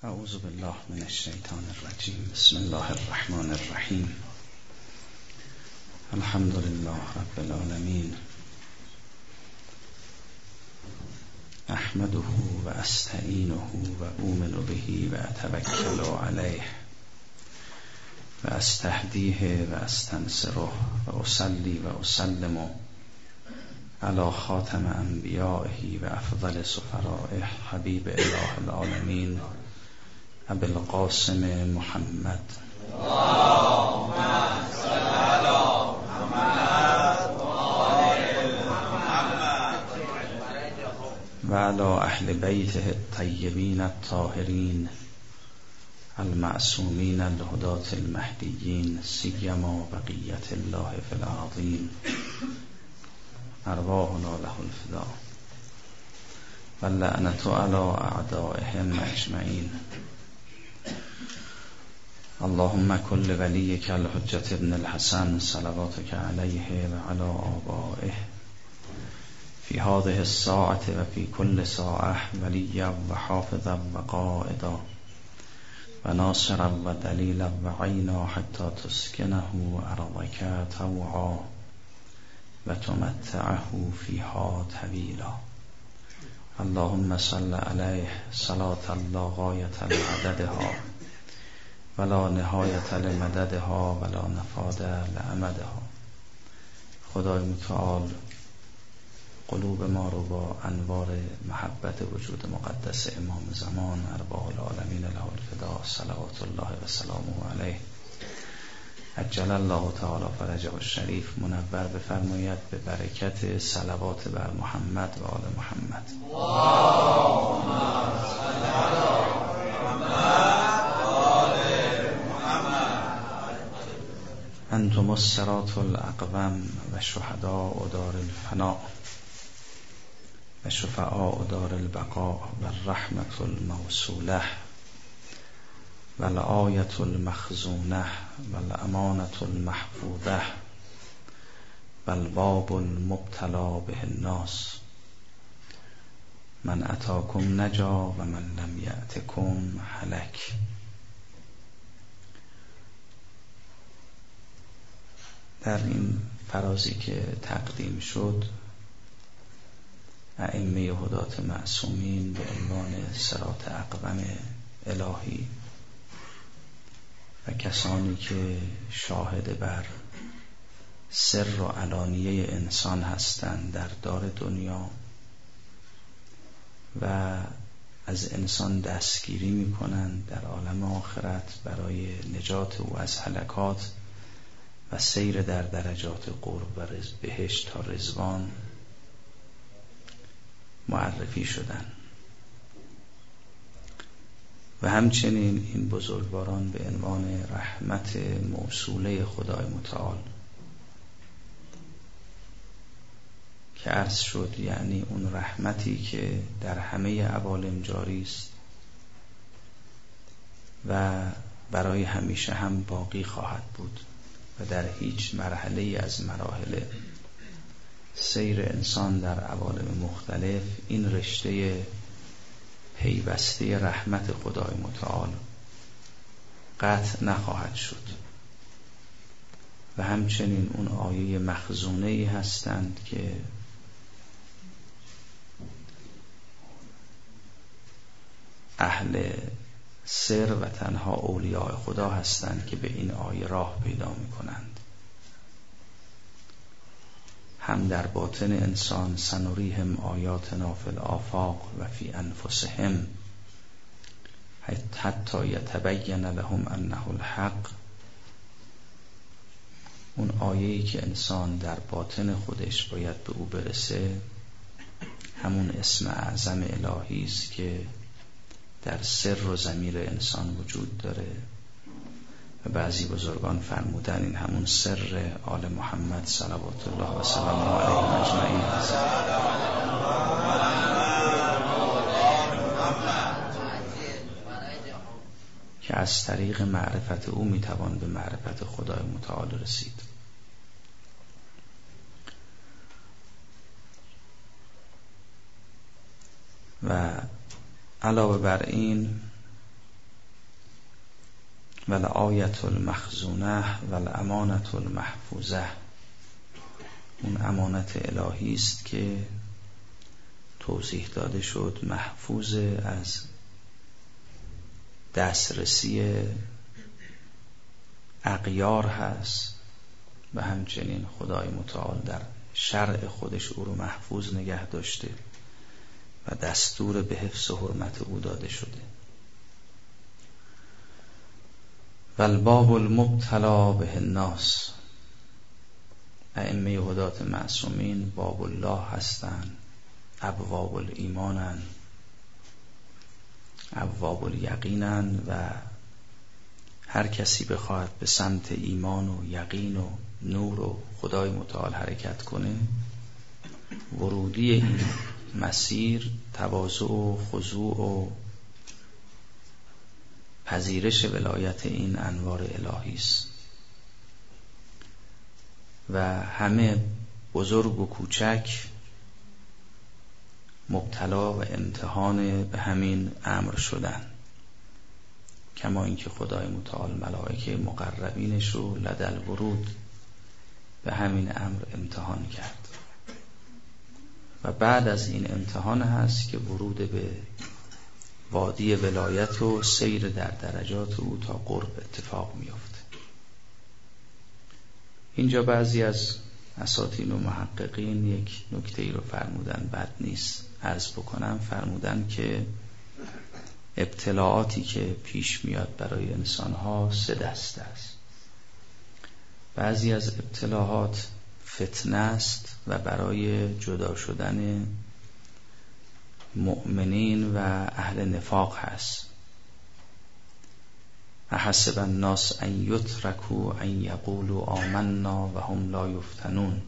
اعوذ بالله من الشیطان الرجیم. بسم الله الرحمن الرحیم. الحمد لله رب العالمین. احمده و استعینه و اؤمن به و اتوکل علیه و استهدیه و استنصره و اصلی و اسلم علی خاتم انبیائه و افضل سفرائه حبیب اله العالمین ابی القاسم محمد اللهم صل علی محمد و آل محمد و علی اهل بیته الطیبین الطاهرین المعصومین الهداة المهدیین سیما بقیة الله فی الارضین ارواحنا له الفداء و اللعنة علی اعدائهم اجمعین. اللهم كل وليك الحجة ابن الحسن صلواتك عليه وعلى آبائه في هذه الساعة وفي كل ساعة وليا وحافظا وقائدا وناصرا ودليلا وعينا حتى تسكنه أرضك طوعا وتمتعه فيها طويلا. اللهم صل عليه صلاة لا غاية لعددها ولا نهایت لمددها ولا نفاد لعمدها. خدای متعال قلوب ما رو با انوار محبت وجود مقدس امام زمان ارواح العالمین له الفداء صلوات الله و سلامه علیه عجل الله تعالی فرجه الشریف منور بفرماید به برکت صلوات بر محمد و آل محمد. اللهم صل علی محمد انتم الصراط الاقوم و شهداء دار الفناء و شفعاء دار البقاء و الرحمة الموصولة و الآیة المخزونة و الامانة المحفوظة و الباب المبتلا به الناس. من اتاکم نجا و من لم یأتکم هلک. در این فرازی که تقدیم شد ائمه هدات معصومین به عنوان صراط اقوم الهی و کسانی که شاهد بر سر و علانیه انسان هستند در دار دنیا و از انسان دستگیری می کنند در عالم آخرت برای نجات او از هلکات و سیر در درجات قرب و بهشت تا رضوان معرفی شدن. و همچنین این بزرگواران به عنوان رحمت موصوله خدای متعال که عرض شد یعنی اون رحمتی که در همه عوالم جاری است و برای همیشه هم باقی خواهد بود و در هیچ مرحله از مراحل سیر انسان در عوالم مختلف این رشته پیوسته رحمت خدای متعال قطع نخواهد شد. و همچنین اون آیه مخزونه‌ای هستند که اهل سر و تنها اولیاء خدا هستند که به این آیه راه پیدا می کنند. هم در باطن انسان سنریهم آیاتنا فی الآفاق و فی انفسهم حتی یتبین لهم انه الحق. اون آیه‌ای که انسان در باطن خودش باید به او برسه همون اسم اعظم الهی است که در سر و ضمیر انسان وجود داره و بعضی بزرگان فرمودن این همون سر آل محمد صلوات الله و سلامه علیهم اجمعین است که از طریق معرفت او میتوان به معرفت خدای متعال رسید. و علاوه بر این والآیة المخزونة والامانة المحفوظه. اون امانت الهی است که توضیح داده شد محفوظ از دسترسی اغیار هست و همچنین خدای متعال در شرع خودش او رو محفوظ نگه داشته و دستور به حفظ و حرمت او داده شده. والباب المبتلا به الناس. ائمه هدات معصومین باب الله هستند، ابواب الایمانند، ابواب الیقینند و هر کسی بخواهد به سمت ایمان و یقین و نور و خدای متعال حرکت کنه، ورودی این مسیر تواضع و خضوع و پذیرش ولایت این انوار الهی است و همه بزرگ و کوچک مبتلا و امتحان به همین امر شدن، کما اینکه خدای متعال ملائکه مقربینش رو لدل ورود به همین امر امتحان کرد و بعد از این امتحان هست که ورود به وادی ولایت و سیر در درجات او تا قرب اتفاق میفته. اینجا بعضی از اساطین و محققین یک نکته ای رو فرمودن، بد نیست عرض بکنم. فرمودن که ابتلاعاتی که پیش میاد برای انسانها 3 دسته است. بعضی از ابتلاعات فتنه است و برای جدا شدن مؤمنین و اهل نفاق هست. احسب الناس ان یترکوا ان یقولوا آمنا و هم لا یفتنون.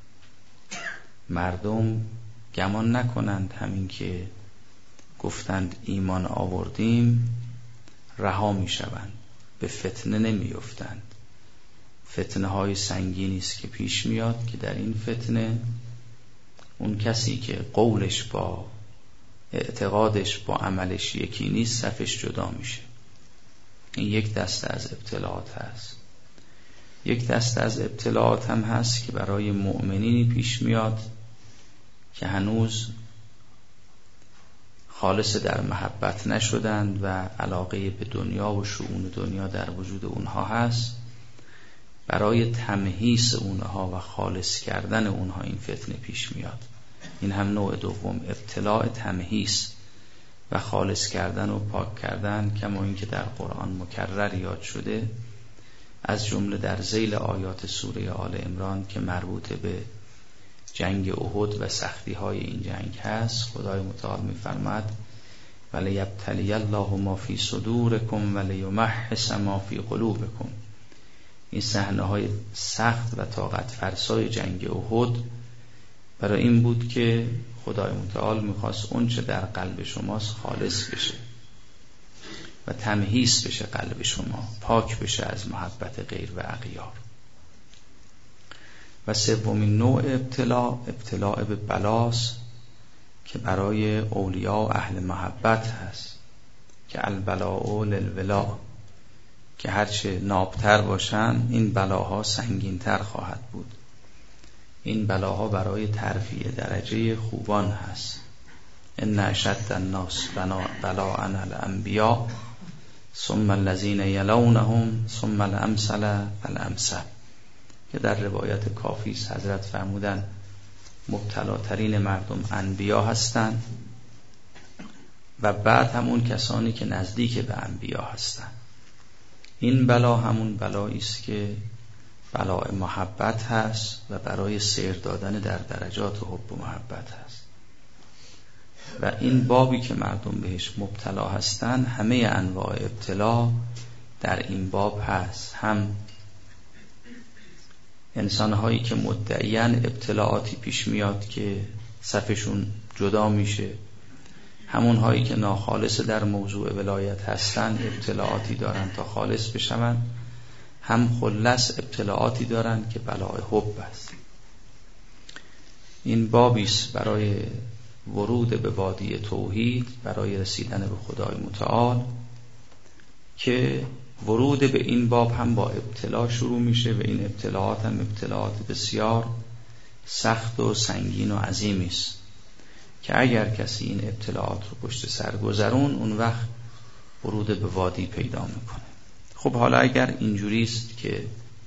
مردم گمان نکنند همین که گفتند ایمان آوردیم رها می شوند، به فتنه نمی افتند. فتنه های سنگینی است که پیش میاد که در این فتنه اون کسی که قولش با اعتقادش با عملش یکی نیست صفش جدا میشه. این یک دسته از ابتلاعات هست. یک دسته از ابتلاعات هم هست که برای مؤمنینی پیش میاد که هنوز خالص در محبت نشدند و علاقه به دنیا و شؤون دنیا در وجود اونها هست. برای تمحیص اونها و خالص کردن اونها این فتنه پیش میاد. این هم نوع دوم، ابتلاع تمحیص و خالص کردن و پاک کردن، کما اینکه در قرآن مکرر یاد شده، از جمله در ذیل آیات سوره آل عمران که مربوط به جنگ احد و سختی های این جنگ هست. خدای متعال می‌فرماید ولیبتلی الله ما فی صدورکم ولیمحص ما فی قلوبکم. این صحنه‌های سخت و طاقت فرسای جنگ احد برای این بود که خدای متعال میخواست اون چه در قلب شماست خالص بشه و تمحیص بشه، قلب شما پاک بشه از محبت غیر و اغیار. و سومین نوع ابتلاع به بلاست که برای اولیاء و اهل محبت هست که البلاء للولا، که هرچه نابتر باشن این بلاها سنگینتر خواهد بود. این بلاها برای ترفیع درجه خوبان هست. ان اشد الناس بلاء الانبیاء ثم الذین یلونهم ثم الامثل فالامثل، که در روایت کافی حضرت فرمودن مبتلاترین مردم انبیا هستند و بعد همون کسانی که نزدیک به انبیا هستند. این بلا همون بلایی است که بلاء محبت هست و برای سیر دادن در درجات حب و محبت هست. و این بابی که مردم بهش مبتلا هستن، همه انواع ابتلا در این باب هست. هم انسانهایی که مدعیان ابتلاعاتی پیش میاد که صفشون جدا میشه، همونهایی که ناخالص در موضوع ولایت هستن ابتلاعاتی دارن تا خالص بشون، هم خلص ابتلاعاتی دارن که بلاء حب است. این بابیست برای ورود به وادی توحید، برای رسیدن به خدای متعال، که ورود به این باب هم با ابتلا شروع میشه و این ابتلاعات هم ابتلاعات بسیار سخت و سنگین و عظیمی است که اگر کسی این ابتلاعات رو پشت سر گذرون اون وقت ورود به وادی پیدا میکنه. خب حالا اگر اینجوری است که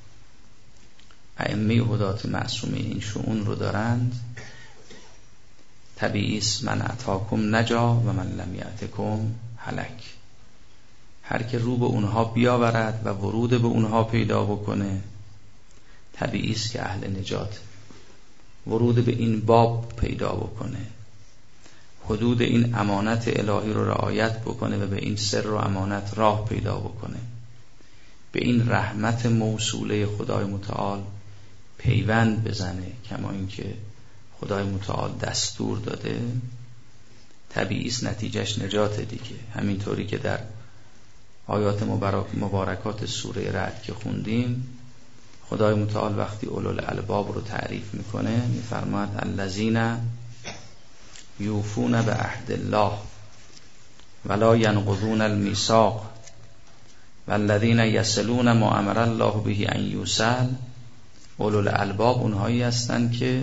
ائمه هدات معصومین این شؤون رو دارند، طبیعی است من اتاکم نجا و من لم یأتکم هلک. هر که رو به اونها بیاورد و ورود به اونها پیدا بکنه طبیعی است که اهل نجات. ورود به این باب پیدا بکنه، حدود این امانت الهی رو رعایت بکنه و به این سر و امانت راه پیدا بکنه، به این رحمت موصوله خدای متعال پیوند بزنه کما اینکه خدای متعال دستور داده، طبیعی است نتیجهش نجات دیگه. همینطوری که در آیات مبارکات سوره رعد که خوندیم، خدای متعال وقتی اولوالالباب رو تعریف میکنه میفرماید الذین یوفون بعهد الله ولا ینقضون المیثاق والذین یصلون ما امر الله به ان یوصل. اولوالالباب اونهایی هستند که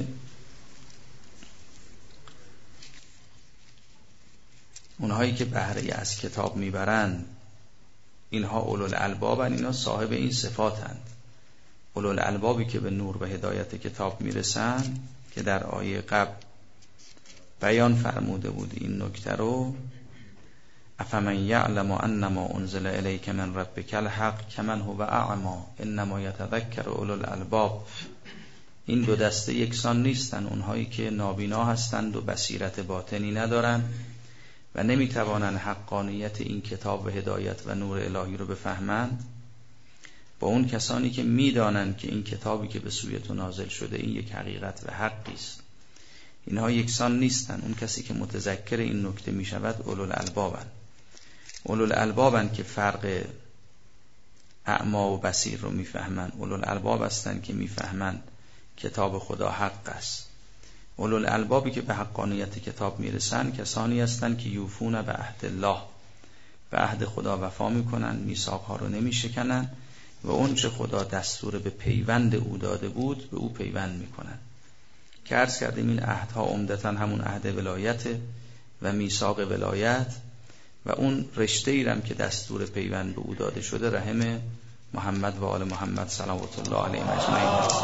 بهره از کتاب میبرند، اینها اولوالالبابن، اینا صاحب این صفاتند. اولوالالبابی که به نور و هدایت کتاب میرسند که در آیه قبل بیان فرموده بود این نکته رو، افمن یعلم انما انزل الیک من ربک الحق کمن هو اعمی انما یتذکر اولوالالباب. این دو دسته یکسان نیستن، اونهایی که نابینا هستند و بصیرت باطنی ندارند و نمیتوانند حقانیت این کتاب و هدایت و نور الهی رو بفهمند، با اون کسانی که میدانند که این کتابی که به سوی تو نازل شده این یک حقیقت و حقی است. اینها یکسان نیستن. اون کسی که متذکر این نکته میشود اولوالالبابن. اولوالالبابن که فرق اعما و بصیر رو میفهمند. اولوالالباب هستند که میفهمند کتاب خدا حق است. اولوالالبابی که به حقانیت کتاب میرسن کسانی هستند که یوفون به عهد الله، به عهد خدا وفا میکنن، میثاقها رو نمیشکنن و اون چه خدا دستور به پیوند او داده بود به او پیوند میکنن. که عرض کردیم این عهدها عمدتاً همون عهد ولایت و میثاق ولایت و اون رشته ایرم که دستور پیوند به او داده شده رحم محمد و آل محمد صلوات الله علیهم اجمعین است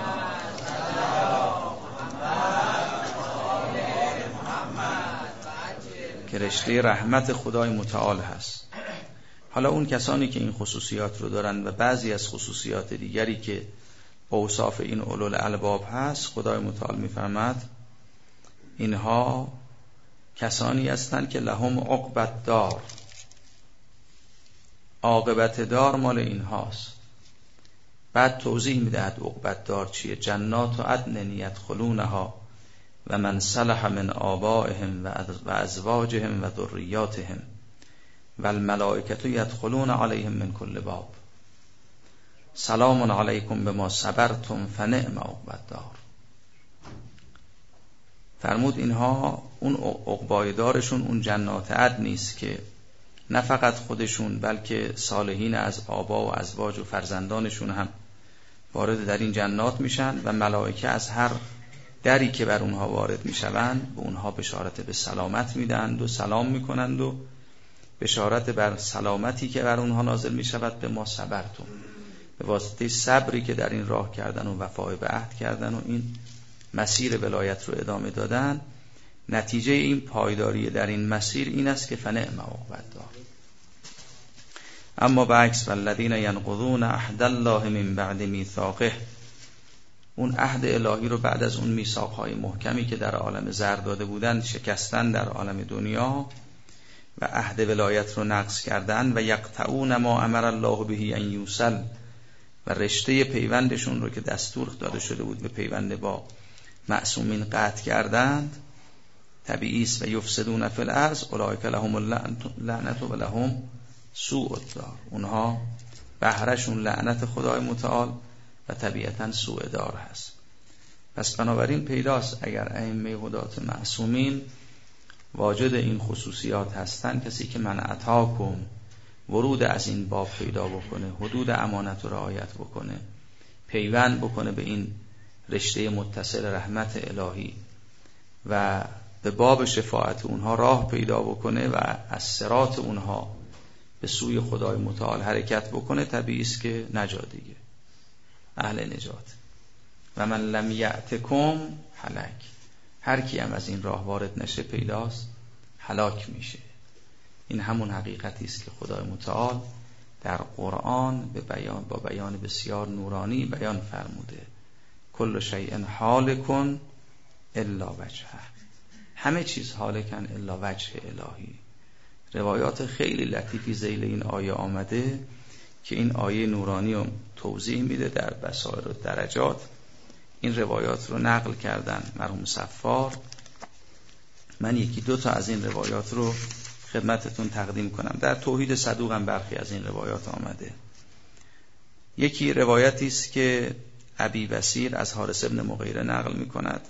که رشته رحمت خدای متعال هست. حالا اون کسانی که این خصوصیات رو دارن و بعضی از خصوصیات دیگری که اوصاف این اولوالالباب هست، خدای متعال میفرماد اینها کسانی هستند که لهم عقبت دار، عاقبت دار مال اینهاست. بعد توضیح میدهد عقبت دار چیه. جنات عدن یدخلونها و من صلح من آبائهم و ازواجهم و ذریاتهم و الملائکة یدخلون علیهم من کل باب سلام علیکم بما صبرتم فنعم عقبت دار. فرمود اینها اون عقبای دارشون اون جنات عدن نیست که نه فقط خودشون بلکه صالحین از آبا و ازواج و فرزندانشون هم وارد در این جنات میشن و ملائکه از هر دری که بر اونها وارد میشوند به اونها بشارت به سلامت میدند و سلام میکنند و بشارت بر سلامتی که بر اونها نازل میشود به ما صبرتم، به واسطه صبری که در این راه کردن و وفای به عهد کردن و این مسیر ولایت رو ادامه دادن. نتیجه این پایداری در این مسیر این است که فنعم عقبت دار. اما برعکس والذین ینقضون عهد الله من بعد میثاقه، اون عهد الهی رو بعد از اون میثاقهای محکمی که در عالم زر داده بودن شکستن در عالم دنیا و عهد ولایت رو نقض کردن و یقطعون ما امر الله به ان یوصل و رشته پیوندشون رو که دستور داده شده بود به پیوند با معصومین قطع کردند. طبیعی است و یفسدون فی الارض اولئک لهم اللعنة و لهم سوء الدار، اونها بهرهشون لعنت خدای متعال و طبیعتاً سوء دار هست. پس بنابراین پیداست اگر ائمه هدات معصومین واجد این خصوصیات هستند، کسی که من اتاکم ورود از این باب پیدا بکنه، حدود امانت رو رعایت بکنه، پیوند بکنه به این رشته متصل رحمت الهی و به باب شفاعت اونها راه پیدا بکنه و از صراط اونها به سوی خدای متعال حرکت بکنه، طبیعی است که نجات دیگه، اهل نجات. و من لم یأتکم هلک، هر کی هم از این راه وارد نشه پیداست هلاک میشه. این همون حقیقتی است که خدای متعال در قرآن با بیان بسیار نورانی بیان فرموده. کل شیء هالک الا وجهه، همه چیز هالکن الا وجه الهی. روایات خیلی لطیفی ذیل این آیه آمده که این آیه نورانی رو توضیح میده در بصائر و درجات. این روایات رو نقل کردن مرحوم صفار. من یکی دو تا از این روایات رو خدمتتون تقدیم کنم. در توحید صدوق هم برخی از این روایات آمده. یکی روایتی است که ابی بصیر از حارث ابن مغیره نقل میکند.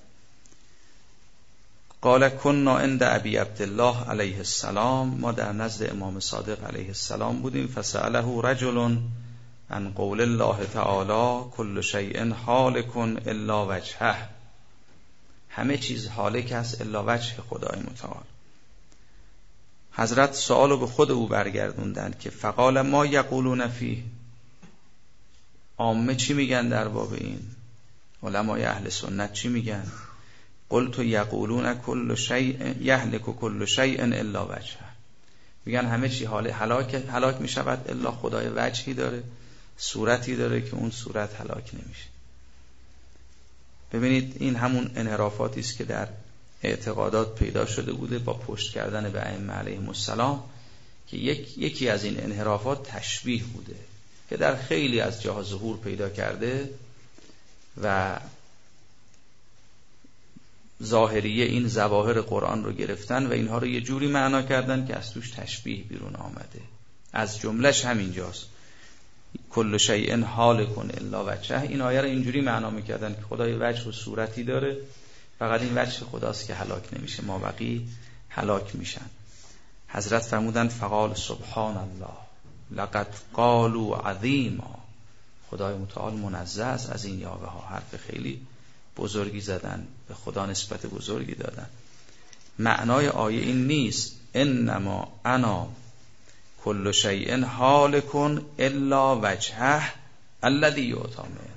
قال كنا عند ابی عبدالله علیه السلام، ما در نزد امام صادق علیه السلام بودیم. فسأله رجل عن قول الله تعالی کل شیء هالک الا وجهه، همه چیز هالک است الا وجه خدای متعال. حضرت سوالو به خود او برگردوندند که فقال ما یقولون فیه، عامه چی میگن در باب این؟ علمای اهل سنت چی میگن؟ قلت یقولون کل شیء یهلک کل شیء الا وجهه، میگن همه چی هلاک میشود الا خدای وجهی داره، صورتی داره که اون صورت هلاک نمیشه. ببینید این همون انحرافاتی است که در اعتقادات پیدا شده بوده با پشت کردن به ائمه علیهم السلام، که یکی از این انحرافات تشبیه بوده که در خیلی از جاها ظهور پیدا کرده و ظاهریه این ظواهر قرآن رو گرفتن و اینها رو یه جوری معنا کردن که از توش تشبیه بیرون آمده. از جملهش همینجاست کل شیء هالک الا وجهه. این آیه رو اینجوری معنا میکردن که خدای وجه و صورتی داره، فقط این وجه خداست که هلاک نمیشه، ما بقی هلاک میشن. حضرت فرمودن فقال سبحان الله لقد قالوا عظیما، خدای متعال منزه است از این یاوه ها، حرف خیلی بزرگی زدن، به خدا نسبت بزرگی دادن. معنای آیه این نیست انما انا کل شیء هالک الا وجهه الذی یؤتی منه،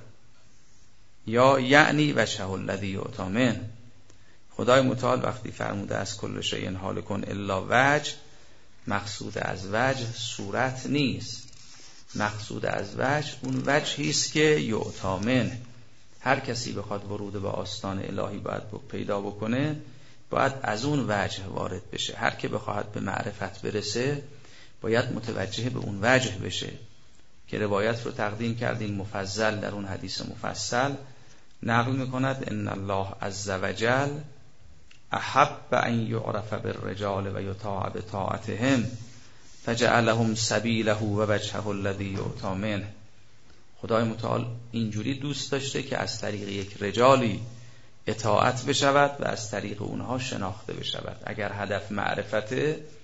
یا یعنی وجهه الذی یؤتی منه. خدای متعال وقتی فرموده از کل شیء هالک الا وجه، مقصود از وجه صورت نیست، مقصود از وجه اون وجهی است که یؤتی منه. هر کسی بخواد ورود به آستان الهی باید پیدا بکنه، باید از اون وجه وارد بشه. هر که بخواد به معرفت برسه باید متوجه به اون وجه بشه که روایت رو تقدیم کردیم مفصل در اون حدیث مفصل نقل میکند ان الله عز وجل احب ان یعرف بالرجال و یطاع بطاعتهم فجعلهم سبیله و وجهه الذی یؤتی منه. خدای متعال اینجوری دوست داشته که از طریق یک رجالی اطاعت بشود و از طریق اونها شناخته بشود. اگر هدف معرفت،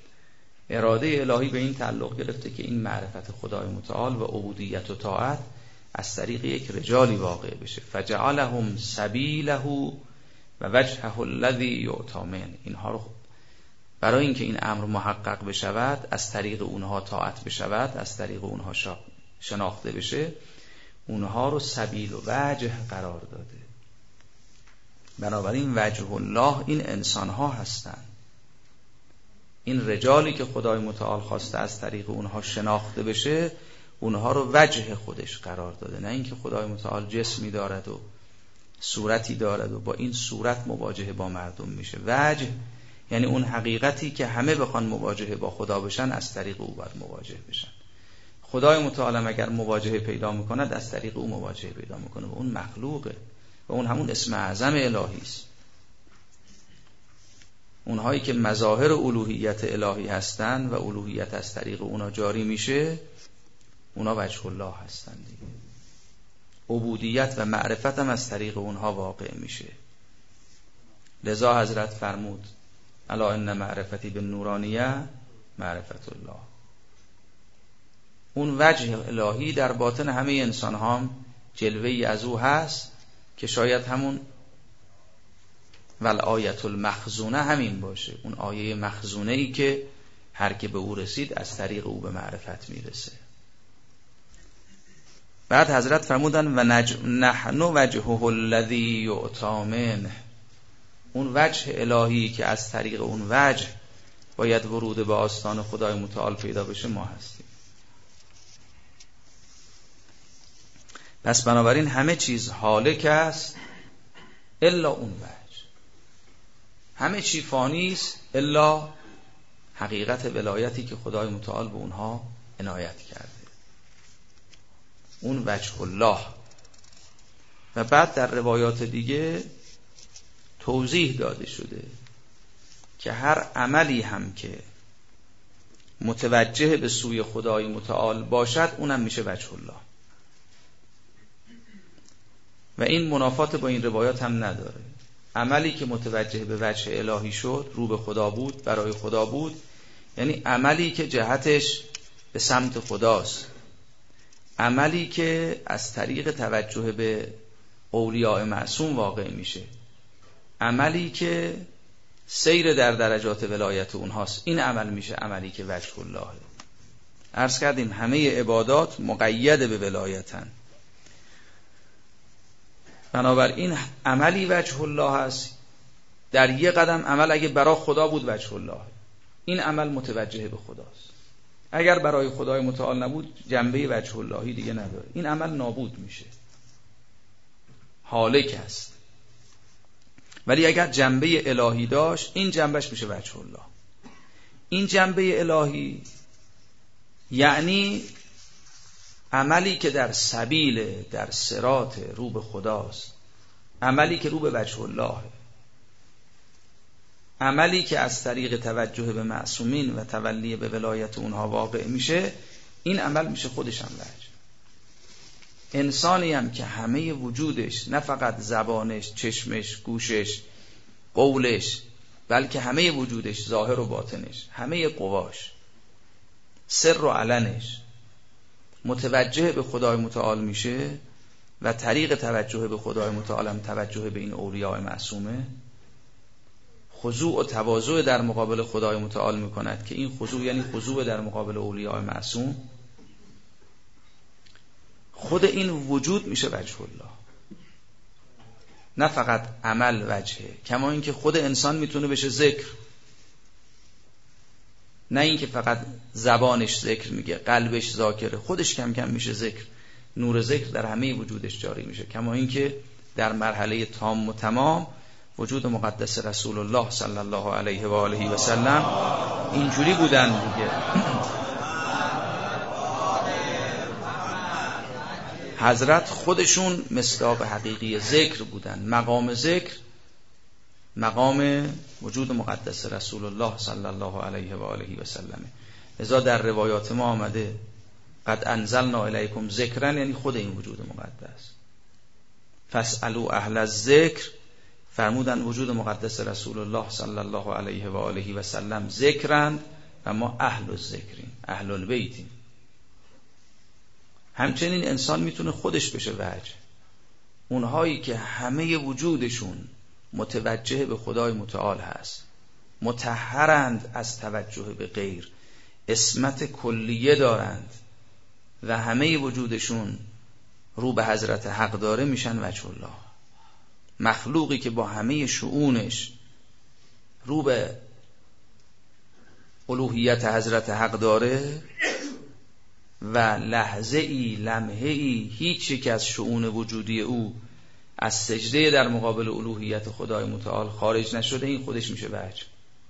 اراده الهی به این تعلق گرفته که این معرفت خدای متعال و عبودیت و طاعت از طریق یک رجالی واقع بشه. فجعلهم سبیله و وجهه الذی یؤتی منه. اینها رو برای اینکه این امر محقق بشود، از طریق اونها طاعت بشود، از طریق اونها شناخته بشه، اونها رو سبیل و وجه قرار داده. بنابراین وجه الله این انسانها هستند، این رجالی که خدای متعال خواسته از طریق اونها شناخته بشه، اونها رو وجه خودش قرار داده. نه اینکه خدای متعال جسمی دارد و صورتی دارد و با این صورت مواجهه با مردم میشه. وجه یعنی اون حقیقتی که همه بخوان مواجهه با خدا بشن، از طریق او باید مواجه بشن. خدای متعال اگر مواجهه پیدا میکند، از طریق او مواجهه پیدا میکنه و اون مخلوقه و اون همون اسم اعظم الهی است. اونهایی که مظاهر الوهیت الهی هستند و الوهیت از طریق اونا جاری میشه، اونا وجه الله هستند دیگه. عبودیت و معرفت هم از طریق اونها واقع میشه. لذا حضرت فرمود الا ان معرفتی بالنورانیه معرفت الله. اون وجه الهی در باطن همه انسان هم جلوه‌ای از او هست که شاید همون والآیت المخزونه همین باشه، اون آیه مخزونه ای که هر که به او رسید از طریق او به معرفت میرسه. بعد حضرت فرمودن و نحن وجهه الذی یعطی منه، اون وجه الهی که از طریق اون وجه باید ورود به آستان خدای متعال پیدا بشه ما هستیم. پس بنابراین همه چیز هالک است الا اون وجه، همه چی فانی است الا حقیقت ولایتی که خدای متعال به اونها عنایت کرده، اون وجه الله. و بعد در روایات دیگه توضیح داده شده که هر عملی هم که متوجه به سوی خدای متعال باشد اونم میشه وجه الله. و این منافات با این روایات هم نداره. عملی که متوجه به وجه الهی شد، رو به خدا بود، برای خدا بود، یعنی عملی که جهتش به سمت خداست، عملی که از طریق توجه به اولیاء معصوم واقع میشه، عملی که سیر در درجات ولایت اونهاست، این عمل میشه عملی که وجه الله. عرض کردیم همه عبادات مقید به ولایتن، بنابراین عملی وجه الله هست. در یه قدم عمل اگه برای خدا بود وجه الله، این عمل متوجه به خداست. اگر برای خدای متعال نبود جنبه وجه اللهی دیگه نداره، این عمل نابود میشه، هالک است. ولی اگر جنبه الهی داشت این جنبش میشه وجه الله. این جنبه الهی یعنی عملی که در سبیل، در صراط رو به خداست، عملی که رو به وجه الله، عملی که از طریق توجه به معصومین و تولی به ولایت اونها واقع میشه، این عمل میشه خودش هم وجه. انسانی هم که همه وجودش، نه فقط زبانش، چشمش، گوشش، قولش، بلکه همه وجودش، ظاهر و باطنش، همه قواش، سر و علنش متوجه به خدای متعال میشه و طریق توجه به خدای متعال هم توجه به این اولیاء معصومه، خضوع و تواضع در مقابل خدای متعال میکند که این خضوع یعنی خضوع در مقابل اولیاء معصوم. خود این وجود میشه وجه الله، نه فقط عمل وجهه. کما اینکه خود انسان میتونه بشه ذکر، نه اینکه فقط زبانش ذکر میگه، قلبش ذاکره، خودش کم کم میشه ذکر، نور ذکر در همه وجودش جاری میشه. کما اینکه در مرحله تام و تمام وجود مقدس رسول الله صلی الله علیه و آله و سلم اینجوری بودن دیگه. حضرت خودشون مصداق حقیقی ذکر بودن. مقام ذکر مقام وجود مقدس رسول الله صلی الله علیه و آله و سلم. لذا در روایات ما آمده قد انزلنا الیکم ذکرا، یعنی خود این وجود مقدس. فاسألوا اهل الذکر، فرمودن وجود مقدس رسول الله صلی الله علیه و آله و سلم ذکرند و ما اهل الذکریم، اهل البیتیم. همچنین انسان میتونه خودش بشه وجه. اونهایی که همه وجودشون متوجه به خدای متعال هست، مطهرند از توجه به غیر، عصمت کلیه دارند و همه وجودشون رو به حضرت حق داره، میشن وجه الله. مخلوقی که با همه شؤونش رو به الوهیت حضرت حق داره و لحظه ای لمحه ای هیچ یک از شؤون وجودی او از سجده در مقابل الوهیت خدای متعال خارج نشده، این خودش میشه وجه.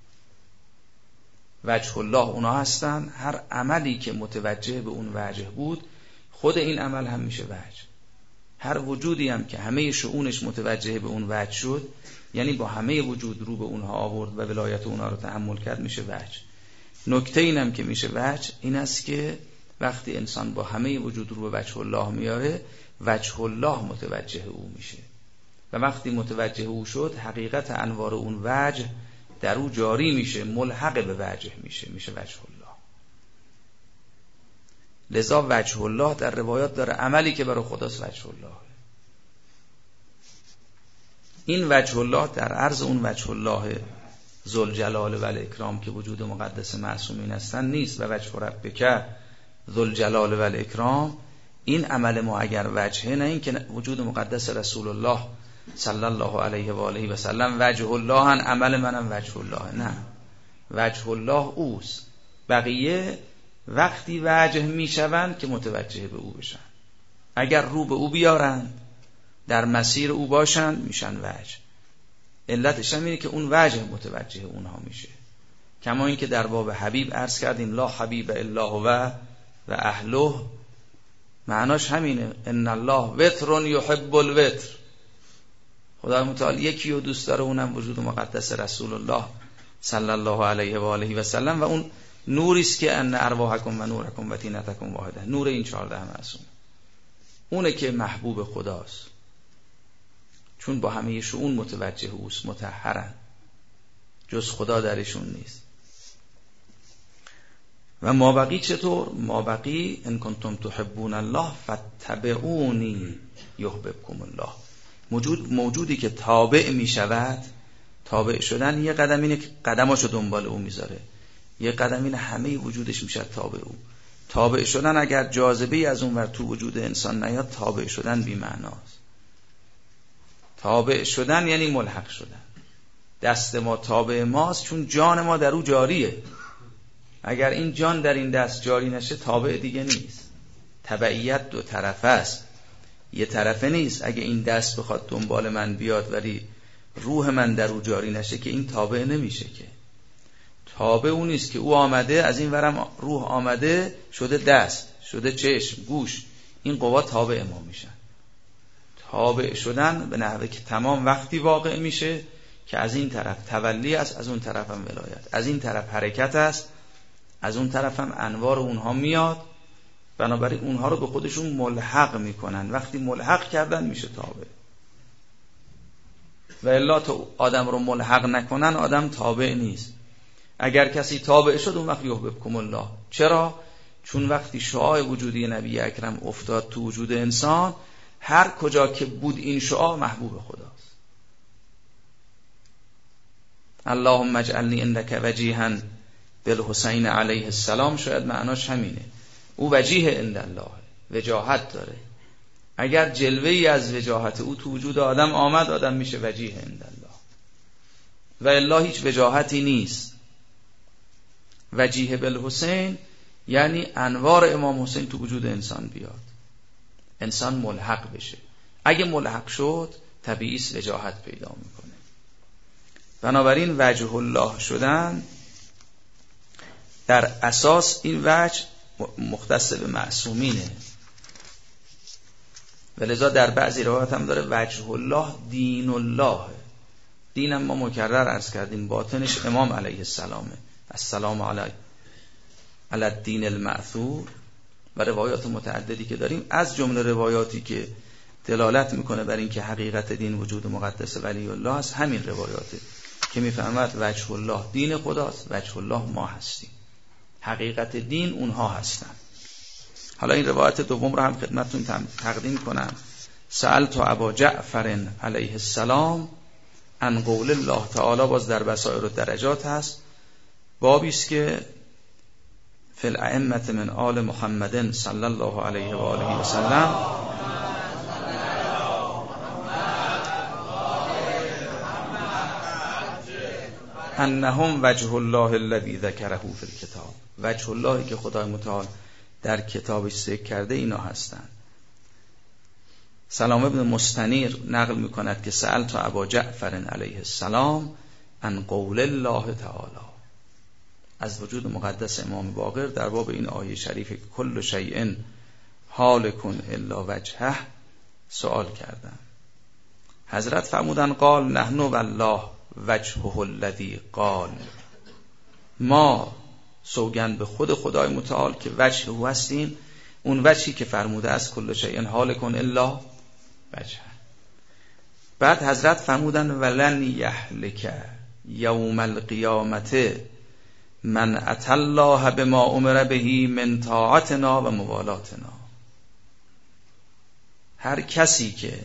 وجه الله اونا هستن. هر عملی که متوجه به اون وجه بود، خود این عمل هم میشه وجه. هر وجودی هم که همه شؤونش متوجه به اون وجه شد، یعنی با همه وجود رو به اونها آورد و ولایت اونها رو تحمل کرد، میشه وجه. نکته اینم که میشه وجه این است که وقتی انسان با همه وجود رو به وجه الله میاره، وجه الله متوجه او میشه و وقتی متوجه او شد، حقیقت انوار اون وجه در او جاری میشه، ملحق به وجه میشه، میشه وجه الله. لذا وجه الله در روایات داره عملی که برای خداست وجه الله. این وجه الله در عرض اون وجه الله ذوالجلال و الاکرام که وجود مقدس معصومین هستن نیست. و وجه ربک ذوالجلال و الاکرام، این عمل ما اگر وجهه، نه این که وجود مقدس رسول الله صلی الله علیه و آله و سلم وجه الله هن، عمل منم وجه الله، نه، وجه الله اوست. بقیه وقتی وجه میشوند که متوجه به او بشن. اگر رو به او بیارند، در مسیر او باشند، میشن وجه. علتش هم اینه که اون وجه متوجه اونها میشه. کما این که در باب حبیب عرض کردیم لا حبیب الا هو و اهله، معناش همینه، ان الله وتر یحب الوتر. خدای متعال یکی رو دوست داره، اونم وجود مقدس رسول الله صلی الله علیه و آله و سلم، و اون نوری است که ان ارواحکم و نورکم و طینتکم واحده، نور این 14 معصوم، اونه که محبوب خداست، چون با همه شؤون متوجه اوست، مطهرن، جز خدا درشون نیست. و مابقی چطور؟ مابقی ان کنتم تحبون الله فاتبعونی یحببکم الله. موجودی که تابع می شود، تابع شدن یه قدم اینه که قدماشو دنبال او میذاره، یه قدم اینه همه وجودش میشه تابع او. تابع شدن اگر جاذبه‌ای از اون ور تو وجود انسان نیاد، تابع شدن بی معناست. تابع شدن یعنی ملحق شدن. دست ما تابع ماست چون جان ما در او جاریه. اگر این جان در این دست جاری نشه، تابع دیگه نیست. تبعیت دو طرفه است، یه طرفه نیست. اگه این دست بخواد دنبال من بیاد ولی روح من در او جاری نشه، که این تابع نمیشه. که تابع اون نیست که او آمده، از این ورم روح آمده، شده دست، شده چشم، گوش، این قوا تابع ما میشن. تابع شدن به نحوه که تمام وقتی واقع میشه که از این طرف تولی است، از اون طرف هم ولایت، از این طرف حرکت است، از اون طرف هم انوار اونها میاد، بنابراین اونها رو به خودشون ملحق میکنن. وقتی ملحق کردن میشه تابع. و الا تو آدم رو ملحق نکنن، آدم تابع نیست. اگر کسی تابع شد، اون وقت یحببکم الله. چرا؟ چون وقتی شعاع وجودی نبی اکرم افتاد تو وجود انسان، هر کجا که بود این شعاع محبوب خداست. اللهم اجعلنی عندک وجیها بالحسین علیه السلام، شاید معناش همینه. او وجیه عند الله، وجاهت داره. اگر جلوه‌ای از وجاهت او تو وجود آدم آمد، آدم میشه وجیه عند الله. و الا هیچ وجاهتی نیست. وجیه بالحسین یعنی انوار امام حسین تو وجود انسان بیاد، انسان ملحق بشه. اگه ملحق شد، طبیعی است وجاهت پیدا میکنه. بنابراین وجه الله شدن در اساس این وجه مختص به معصومینه. ولذا در بعضی روایات هم داره وجه الله دین الله. دین هم ما مکرر عرض کردیم باطنش امام علیه السلامه، السلام علی الدین المأثور. و روایات متعددی که داریم، از جمله روایاتی که دلالت میکنه بر این که حقیقت دین وجود مقدس ولی الله است، همین روایاته که میفهمد وجه الله دین خداست، وجه الله ما هستیم، حقیقت دین اونها هستن. حالا این روایت دوم رو هم خدمتتون تقدیم کنم. سألت ابا جعفر علیه السلام عن قول الله تعالی، باز در بصائر الدرجات هست، بابی است که فی الائمه من آل محمد صلی الله علیه و آله و سلم انهم وجه الله الذی ذکره فی الکتاب. وجه اللهی که خدای متعال در کتابش ذکر کرده اینا هستند. سلام ابن مستنیر نقل میکند که سألت ابا جعفر علیه السلام عن قول الله تعالی، از وجود مقدس امام باقر در باب این آیه شریف کل شیء هالک الا وجهه سوال کردم. حضرت فرمودن قال نحن والله وجهه الذی قال، ما سوگند به خود خدای متعال که وجه او هستیم، اون وجهی که فرموده است کل شیء هالک الا وجهه. بعد حضرت فرمودن ولن یهلک یوم القیامت من اتی الله بما امر به من طاعتنا و موالاتنا. هر کسی که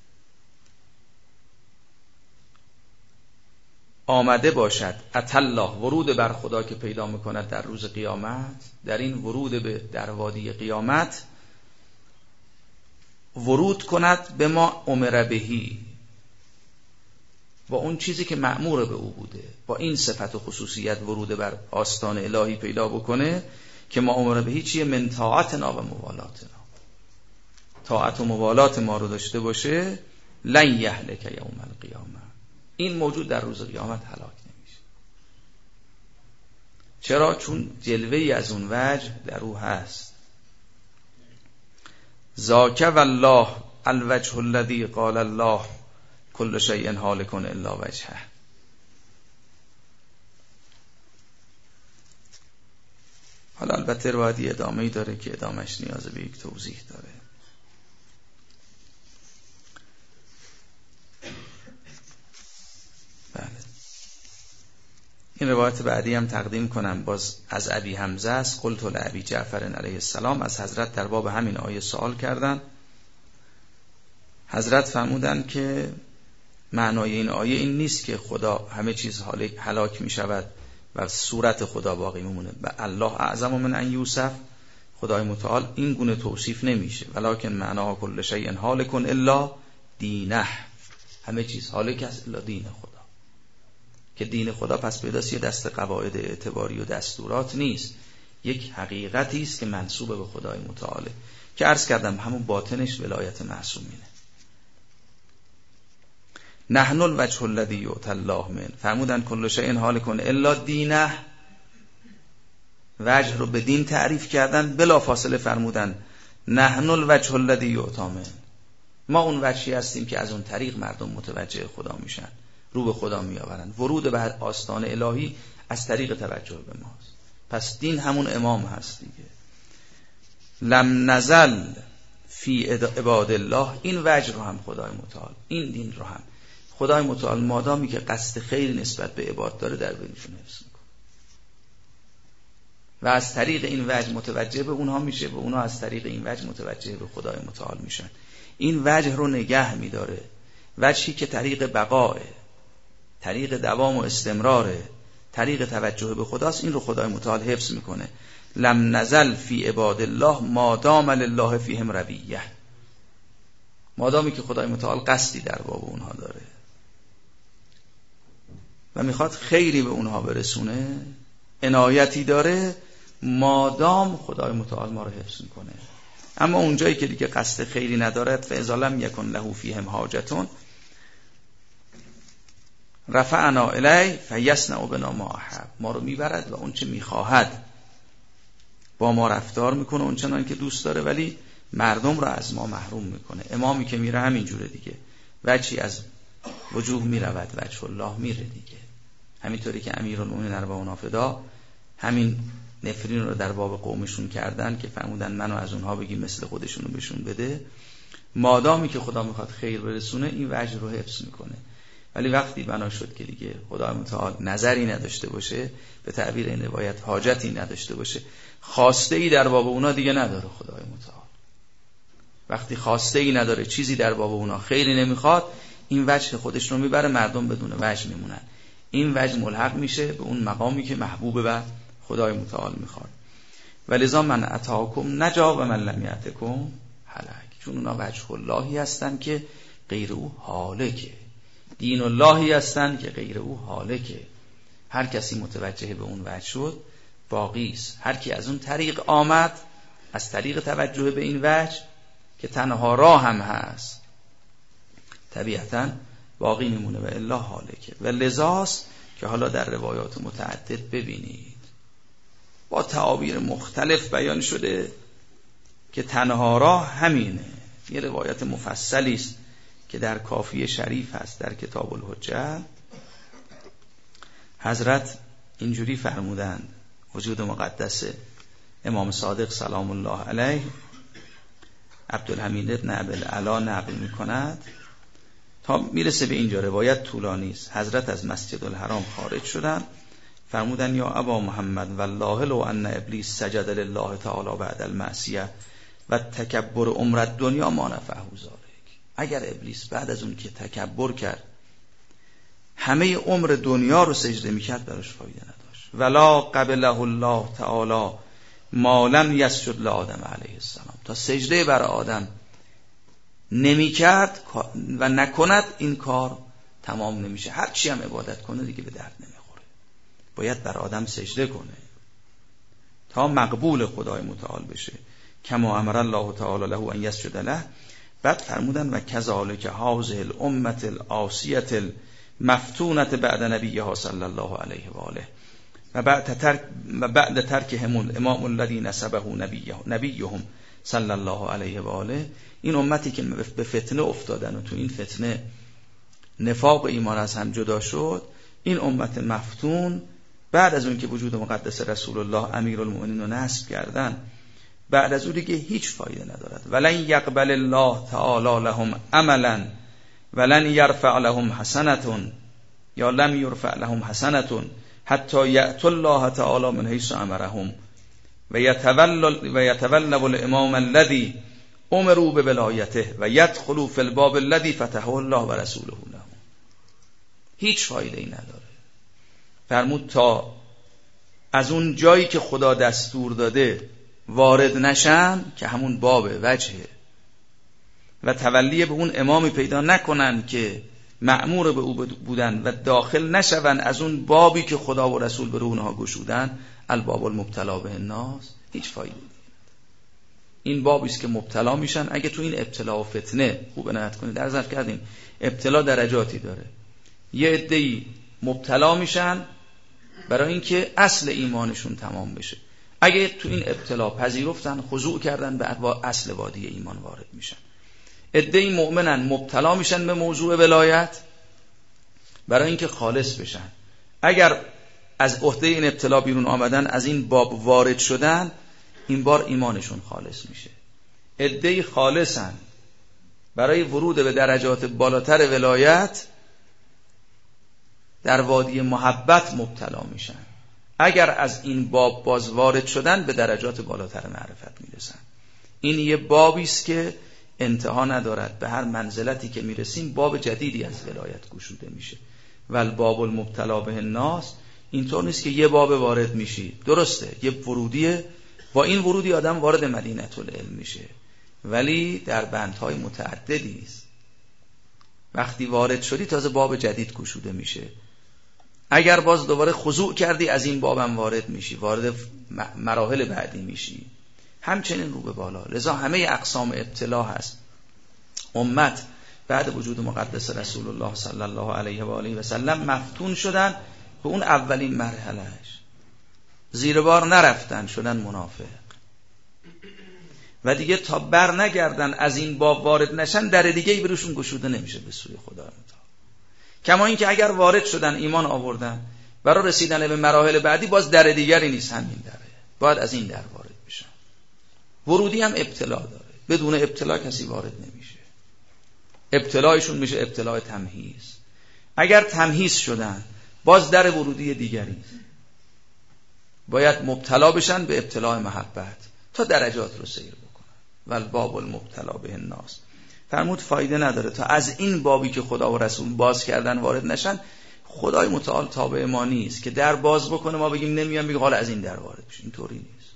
آمده باشد اتی الله، ورود بر خدا که پیدا میکند در روز قیامت، در این ورود به در وادی قیامت ورود کند به ما امر بهی، با اون چیزی که مأمور به او بوده، با این صفت و خصوصیت ورود بر آستان الهی پیدا بکنه که ما امر بهی چیه؟ من طاعتنا و موالاتنا، طاعت و موالات ما رو داشته باشه. لن یهلک یوم القیامه، این موجود در روز قیامت هلاک نمیشه. چرا؟ چون جلوه‌ای از اون وجه در او هست. ذاک والله الوجه الذی قال الله کل شیء هالک الا وجهه. حالا البته روایتی ادامه‌ای داره که ادامهش نیاز به یک توضیح داره. بله. این روایت بعدی هم تقدیم کنم، باز از ابی حمزه است. قلت لابی جعفر علیه السلام، از حضرت در باب همین آیه سوال کردن. حضرت فرمودن که معنای این آیه این نیست که خدا همه چیز هلاک می شود و صورت خدا باقی میمونه. و الله اعظم من ان یوصف، خدای متعال این گونه توصیف نمیشه. ولکن معناها کل شیء هالک الا دینه، همه چیز هالک است الا دین خدا. که دین خدا پس پیداست یه دست قواعد اعتباری و دستورات نیست، یک حقیقتی است که منسوب به خدای متعاله، که عرض کردم همون باطنش ولایت معصومینه. نحن الوجه الذی یؤتی الله من، فرمودن کل شیء هالک الا دینه، وجه رو به دین تعریف کردن، بلا فاصله فرمودن نحن الوجه الذی یؤتی من، ما اون وجهی هستیم که از اون طریق مردم متوجه خدا میشن، رو به خدا میآورن. ورود به آستان الهی از طریق توجه به ماست. پس دین همون امام هست دیگه. لم نزل فی عباد الله، این وجه رو هم خدای متعال، این دین رو هم خدای متعال مادامی که قصد خیر نسبت به عباد داره در بینشون حفظ میکنه و از طریق این وجه متوجه به اونها میشه و اونها از طریق این وجه متوجه به خدای متعال میشن. این وجه رو نگه میداره، وجهی که طریق بقاه، طریق دوام و استمراره، طریق توجه به خداست، این رو خدای متعال حفظ میکنه. لم نزل فی عباد الله مادام لله فیهم ربیه، مادامی که خدای متعال قصدی در باب اونها داره و میخواد خیری به اونها برسونه، عنایتی داره، مادام خدای متعال ما رو حفظ میکنه. اما اونجایی که دیگه قصد خیری ندارد، فاذا لم یکن له فیهم حاجتون رفعنا الیه فیصنع بنا ما احب، ما رو میبرد و اون چه میخواهد با ما رفتار میکنه، اون چنان که دوست داره، ولی مردم رو از ما محروم میکنه. امامی که میره همین جوره دیگه، وجهی از وجوه میرود، وجه الله میره دیگه. همینطوری که امیرالمومنین ارواحنا فدا همین نفرین رو در باب قومشون کردن که فرمودن منو از اونها بگی مثل خودشونو بهشون بده. مادامی که خدا میخواد خیر برسونه، این وجه رو حفظ میکنه. ولی وقتی بنا شد که دیگه خدای متعال نظری نداشته باشه، به تعبیر این روایت حاجتی نداشته باشه، خواسته ای در باب اونا دیگه نداره خدای متعال. وقتی خواسته ای نداره، چیزی در باب اونا خیری نمیخواد، این وجه خودش رو میبره، مردم بدون وجه میمونن. این وجه ملحق میشه به اون مقامی که محبوبه و خدای متعال میخواد. ولذا من اتاکم نجا و من لم یأتکم هلک، چون اونا وجه اللهی هستن که غیر او هالکه، دین اللهی هستن که غیر او هالکه. هر کسی متوجه به اون وجه شد باقی است. هر کی از اون طریق آمد، از طریق توجه به این وجه که تنها راه هم هست، طبیعتاً باقی میمونه و الا هالکه. و لذاست که حالا در روایات متعدد ببینید با تعابیر مختلف بیان شده که تنها راه همینه. یه روایت مفصلی است که در کافیه شریف هست در کتاب الحجه، حضرت اینجوری فرمودند، وجود مقدس امام صادق سلام الله علیه عبدالحمید ابن ابوالعلا نقل میکند تا میرسه به اینجا. روایت طولانی است. حضرت از مسجد الحرام خارج شدند، فرمودن یا ابا محمد والله لو ان ابلیس سجد لله تعالی بعد المعصیه و تکبر عمر دنیا ما نفعه ذلک. اگر ابلیس بعد از اون که تکبر کرد همه عمر دنیا رو سجده میکرد براش فایده نداشت. ولا قبله الله تعالی ما لم یسجد لآدم علیه السلام. تا سجده بر آدم نمیکرد و نکند این کار تمام نمیشه. هر چی هم عبادت کنه دیگه به درد نمیخوره. باید بر آدم سجده کنه تا مقبول خدای متعال بشه. کما امر الله تعالی له ان یسجد له. بعد فرمودن و کذالک هذه الامه العاصیه المفتونه بعد نبیها صلی الله علیه و آله و بعد ترکهم الامام الذی نسبه نبیهم صلی الله علیه و آله. این امتی که به فتنه افتادن و تو این فتنه نفاق ایمان از هم جدا شد، این امت مفتون بعد از اون که وجود مقدس رسول الله امیرالمؤمنین رو نصب کردن، بعد از اون دیگه هیچ فایده ندارد. ولن یقبل الله تعالی لهم عملا ولن یرفع لهم حسنه یا لم یرفع لهم حسنه حتی یأتی الله تعالی من حیث امرهم و یتولوا الامام الذی امروا بولایته و یدخلوا فی الباب الذی فتحه الله و رسوله لهم. هیچ فایده ای نداره. فرمود تا از اون جایی که خدا دستور داده وارد نشن که همون باب وجهه و تولی به اون امامی پیدا نکنن که مأمور به او بودن و داخل نشون از اون بابی که خدا و رسول به اونها گشودن، الباب المبتلا به الناس، هیچ فایده. این بابی است که مبتلا میشن. اگه تو این ابتلا و فتنه خوب عنایت کنید، در ذکر کردیم ابتلا درجاتی داره. یه عده‌ای مبتلا میشن برای اینکه اصل ایمانشون تمام بشه. اگه تو این ابتلا پذیرفتن، خضوع کردن، به اصل وادی ایمان وارد میشن. عده‌ای مؤمنن مبتلا میشن به موضوع ولایت برای اینکه خالص بشن. اگر از عهده این ابتلا بیرون آمدن، از این باب وارد شدن، این بار ایمانشون خالص میشه. عده‌ای خالصن برای ورود به درجات بالاتر ولایت، در وادی محبت مبتلا میشن. اگر از این باب باز وارد شدن، به درجات بالاتر معرفت میرسن. این یه بابی است که انتها ندارد. به هر منزلتی که میرسیم باب جدیدی از ولایت گشوده میشه. والباب المبتلا به الناس، اینطور نیست که یه باب وارد میشی. درسته یه ورودیه، با این ورودی آدم وارد مدینه العلم میشه، ولی در بندهای متعددی است. وقتی وارد شدی تازه باب جدید گشوده میشه. اگر باز دوباره خضوع کردی، از این بابم وارد میشی، وارد مراحل بعدی میشی، همچنین رو به بالا. لذا همه اقسام ابتلا هست. امت بعد وجود مقدس رسول الله صلی الله علیه و آله و سلم مفتون شدن به اون اولین مرحلهش، زیر بار نرفتن، شدن منافق و دیگه تا بر نگردن از این باب وارد نشن، در دیگه ای بروشون گشوده نمیشه به سوی خدا متعال. کما اینکه اگر وارد شدن، ایمان آوردن، برای رسیدن به مراحل بعدی باز در دیگری نیست، همین دره، باید از این در وارد بشن. ورودی هم ابتلا داره، بدون ابتلا کسی وارد نمیشه. ابتلایشون میشه ابتلای تمهیز. اگر تمهیز شدن، باز در ورودی دیگری باید مبتلا بشن به ابتلای محبت تا درجات رو سیر بکنن. والباب المبتلا به الناس. فرمود فایده نداره تا از این بابی که خدا و رسول باز کردن وارد نشن. خدای متعال تابع ما نیست که در باز بکنه ما بگیم نمیام، بگیم حالا از این در وارد بشین. اینطوری نیست.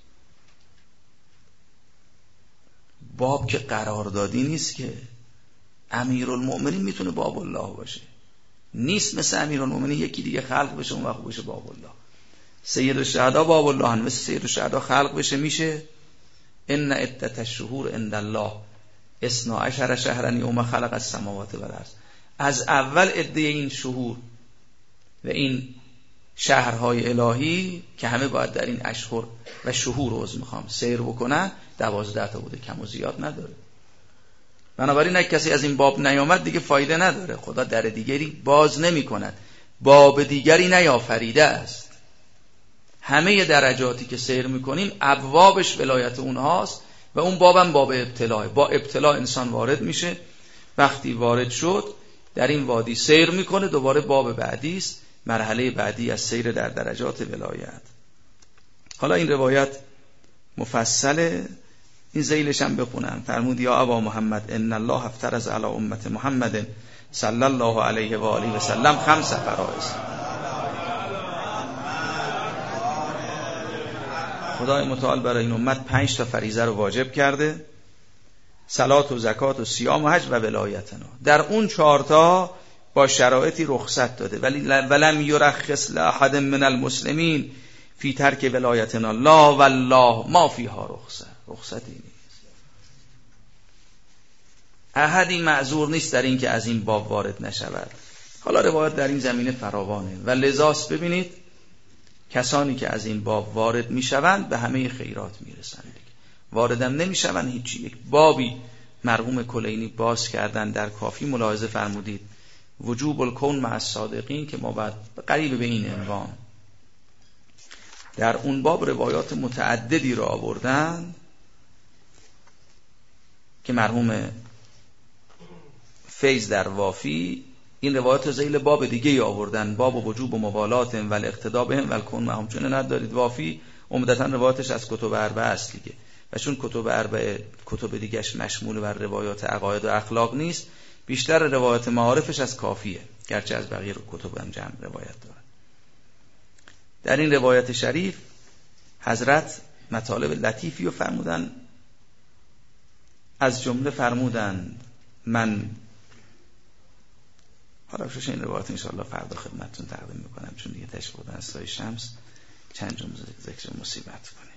باب که قراردادی نیست که امیرالمؤمنین میتونه باب الله باشه. نیست مثل امیرالمؤمنین یکی دیگه خلق بشه اون وقت بشه باب الله. سید الشهدا باب الله هم مثل سید الشهدا خلق بشه میشه. ان عدت الشهور عند الله 12 شهرا یوم خلق السماوات والارض. از اول عده این شهور و این شهرهای الهی که همه باید در این اشهر و شهور سیر بکنن 12 تا بوده، کم و زیاد نداره. بنابراین اگه کسی از این باب نیامد دیگه فایده نداره. خدا در دیگری باز نمی کند، باب دیگری نیافریده است. همه درجاتی که سیر میکنیم ابوابش ولایت اونهاست و اون بابم باب ابتلاه. با ابتلا انسان وارد میشه. وقتی وارد شد در این وادی سیر میکنه، دوباره باب بعدی است مرحله بعدی از سیر در درجات ولایت. حالا این روایت مفصله، این ذیلش هم بخونم. فرمود یا ابا محمد ان الله افترض علی امت محمد صلی الله علیه و آله و سلم 5 فرائض. خدای متعال برای این امت 5 تا فریضه رو واجب کرده: صلات و زکات و صیام و حج و ولایتنا. در اون 4 تا با شرایطی رخصت داده، ولی ولم یرخص لاحد من المسلمین فی ترک ولایتنا لا والله ما فیها رخصتی نیست. احدی معذور نیست در این که از این باب وارد نشود. حالا روایت در این زمینه فراوانه و لذاست ببینید کسانی که از این باب وارد میشوند به همه خیرات میرسند. واردم نمیشوند هیچی. یک بابی مرحوم کلینی باز کردن در کافی، ملاحظه فرمودید وجوب الکون مع الصادقین، که ما بعد قریب به این عنوان در اون باب روایات متعددی را آوردن که مرحوم فیض در وافی این روایات ذیل باب دیگه آوردن، باب وجوب و موالات و الاقتداء بهم و الکون معهم. چون ندارید وافی عمدتاً روایاتش از کتب اربعه است دیگه، و چون کتب اربعه کتب دیگه‌اش مشمول بر روایات عقاید و اخلاق نیست، بیشتر روایات معارفش از کافیه، گرچه از بقیه کتب هم جمع روایت داره. در این روایت شریف حضرت مطالب لطیفی رو فرمودن، از جمله فرمودن من حالا شش این روایت انشاءالله فردا خدمتتون تقدیم میکنم، چون دیگه تشریف بردن از سایه شمس چند جمله ذکر مصیبت کنیم.